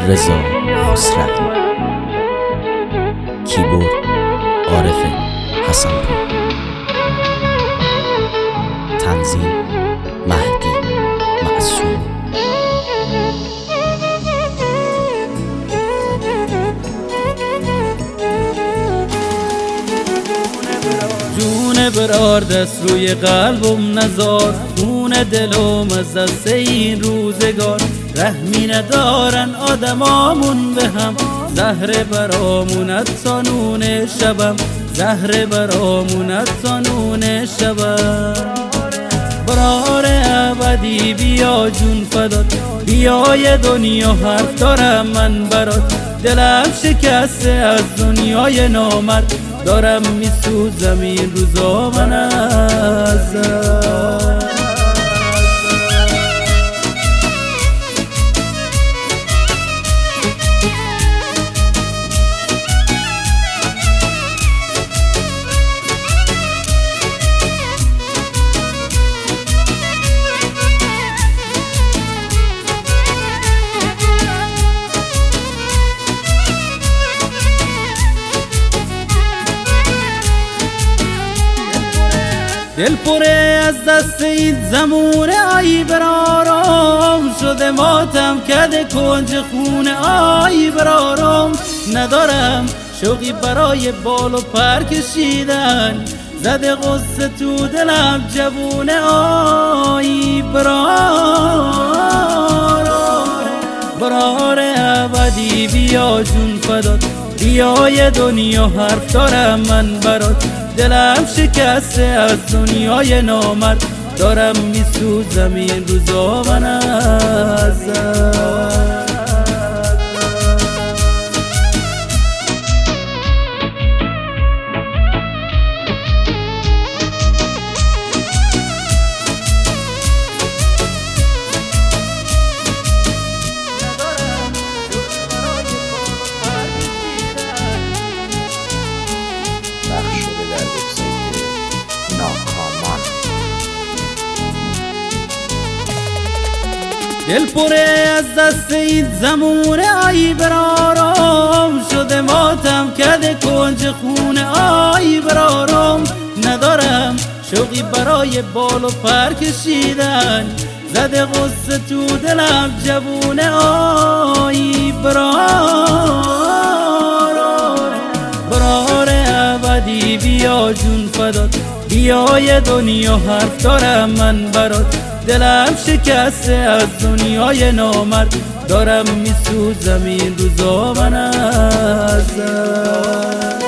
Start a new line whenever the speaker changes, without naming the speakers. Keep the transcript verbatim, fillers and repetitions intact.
رضا خسروی. کیبورد عارف حسن‌پور. تنظیم مهدی معصوم.
جون برار دست روی قلبم نزار، خون دلم از دست این روزگار. رحمی ندارن آدمامون به هم، زهر برامونت سانون شبم، زهر برامونت سانون شبم. برار ابدی بیا جون فدات، بیای دنیا حرف دارم من برات. دلم شکسته از دنیای نامرد، دارم میسوزم این روزا من ازت. دل پره از دست این زمون آی برارم، شده ماتم کده کنج خونه آی برارم. ندارم شوقی برای بال و پر کشیدن، زده غصه تو دلم جوونه آی برارم. برار ابدی بیا جون فدات، بیای دنیا حرف دارم من برات. دلم شکسته از دنیای نامرد، دارم میسوزم این روزا من ازت. دل پره از دست این زمون آی برارم، شده ماتم کده کنج خونه آی برارم. ندارم شوقی برای بال و پر کشیدن، زده غصه تو دلم جوونه آی برارم. برار ابدی بیا جون فدات، بیای دنیا حرف دارم من برات. دلم شکسته از دنیای نامرد، دارم میسوزم این روزا من ازت.